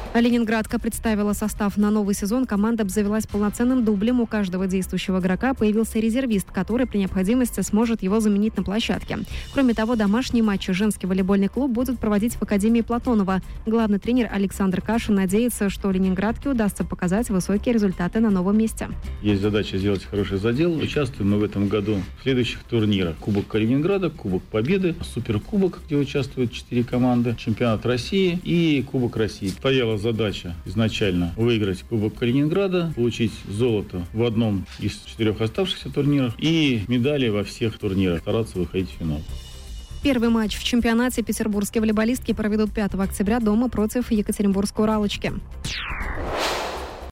Ленинградка представила состав на новый сезон. Команда обзавелась полноценным дублем. У каждого действующего игрока появился резервист, который при необходимости сможет его заменить на площадке. Кроме того, домашние матчи женский волейбольный клуб будут проводить в Академии Платонова. Главный тренер Александр Кашин надеется, что Ленинградке удастся показать высокие результаты на новом месте. Есть задача сделать хороший задел. Участвуем мы в этом году в следующих турнирах. Кубок Калининграда, Кубок Победы, Суперкубок, где участвуют 4 команды, Чемпионат России и Кубок России. Стояла задача изначально выиграть Кубок Калининграда, получить золото в одном из 4 оставшихся турниров и медали во всех турнирах, стараться выходить в финал. Первый матч в чемпионате петербургские волейболистки проведут 5 октября дома против Екатеринбургской «Уралочки».